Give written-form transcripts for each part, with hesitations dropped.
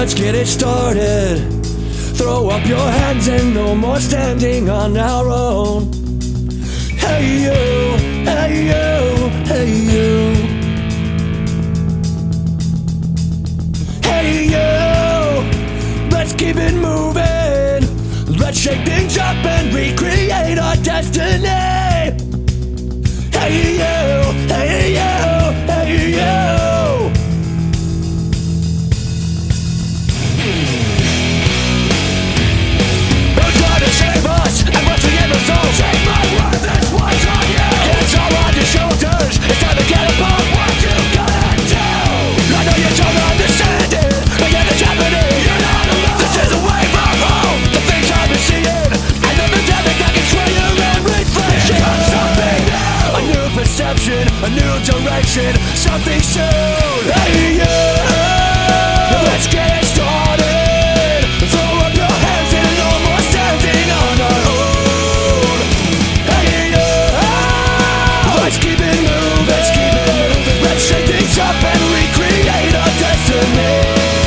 let's get it started. Throw up your hands and no more standing on our own. Hey you, hey you, hey you. Hey you, let's keep it moving. Let's shake things up and recreate our destiny. Hey you, hey you, hey you. Who's gonna save us and what's the end result? Take my word, that's what's on you. It's all on your shoulders, it's time to get above what you gotta do. I know you don't understand it, but yet it's happening. You're not alone. This is a wave of hope, the things I've been seeing. And the pandemic that can sway your every reflection. Something new, a new perception, a new direction, something soon. Hey you, let's get it started. Throw up your hands and no more standing on our own. Hey you, let's keep it moving, let's keep it moving. Let's shake things up and recreate our destiny.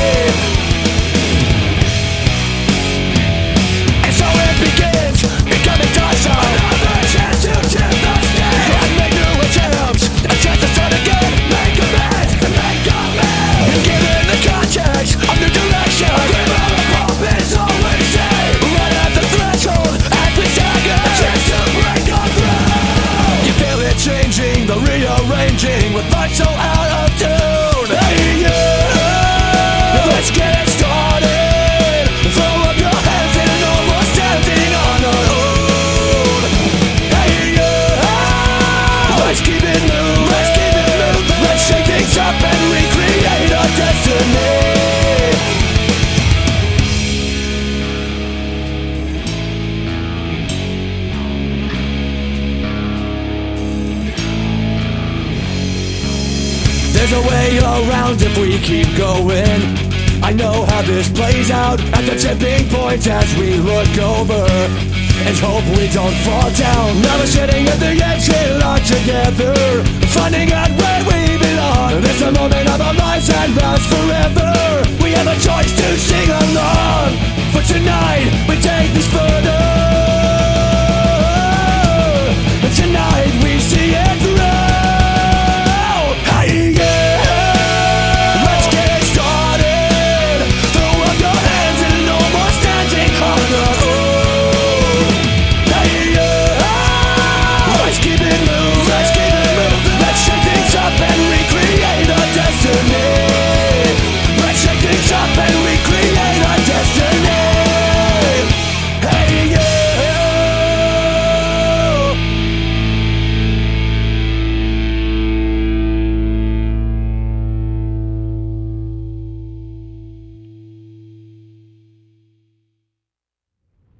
And so it begins, becoming docile. Another chance to tip the scale and make new attempts, a chance to start again, make amends, and make amends. And given the context of new direction, give up a hope is all we say. Right at the threshold, as we stagger, a chance to break on through. You feel it changing, the rearranging, with life so out of tune. Hey you, let's get it started. Throw up your hands and no more standing on our own. Hey you, let's keep it moving, let's keep it moving. Let's shake things up and recreate our destiny. There's a way around if we keep going. I know how this plays out at the tipping point as we look over and hope we don't fall down. Now we're sitting at the edge in our